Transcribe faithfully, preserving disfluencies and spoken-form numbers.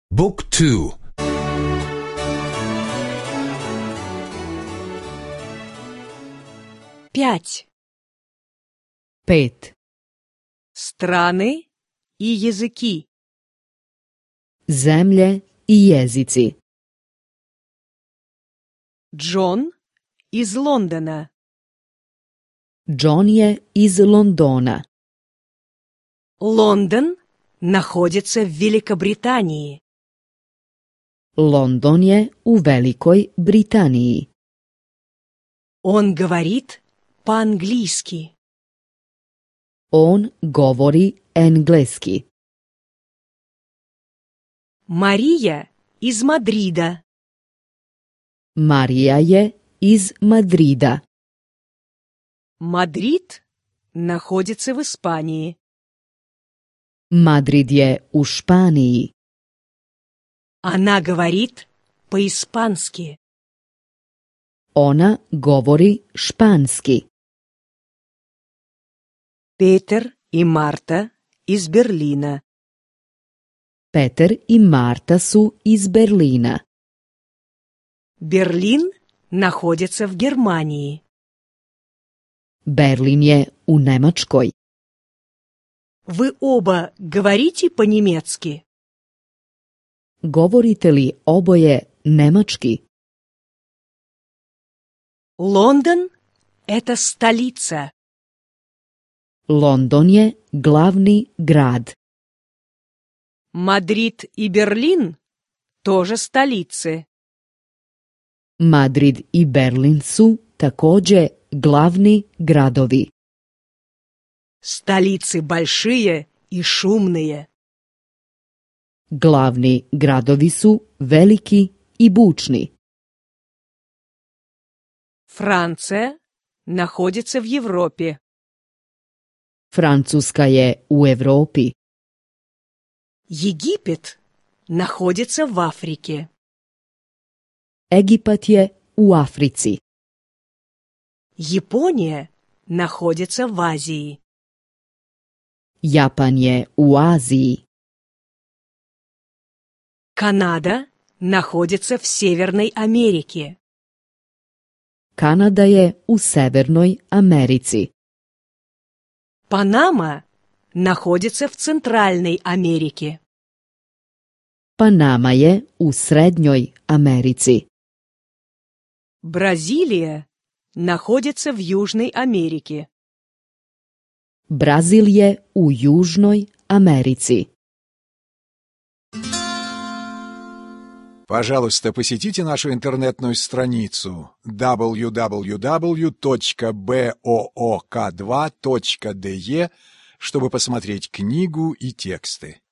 بوك تو. Пять. Pet. Страны и языки. Zemlje i jezici. Джон из Лондона. John je iz Londona. Лондон находится в Великобритании. London je u Velikoj Britaniji. Он говорит по-английски. On govori engleski. Мария из Мадрида. Marija je iz Madrida. Мадрид находится в Испании. Madrid je u Španiji. Она говорит по-испански. Ona govori španski. Петер и Марта из Берлина. Peter i Marta su iz Berlina. Берлин находится в Германии. Berlin je u Nemačkoj. Вы оба говорите по-немецки? Govorite li oboje nemački? Лондон – это столица. London je glavni grad. Мадрид и Берлин – тоже столицы. Madrid i Berlin su također glavni gradovi. Столицы большие и шумные. Glavni gradovi su veliki i bučni. Франция находится в Европе. Francuska je u Europi. Египет находится в Африке. Egipat je u Africi. Япония находится в Азии. Japan je u Aziji. Канада находится в Северной Америке. Kanada je u Severnoj Americi. Панама находится в Центральной Америке. Panama je u Srednjoj Americi. Бразилия находится в Южной Америке. Brazil je u Južnoj Americi. Пожалуйста, посетите нашу интернетную страницу дабл ю дабл ю дабл ю точка боок два точка де, чтобы посмотреть книгу и тексты.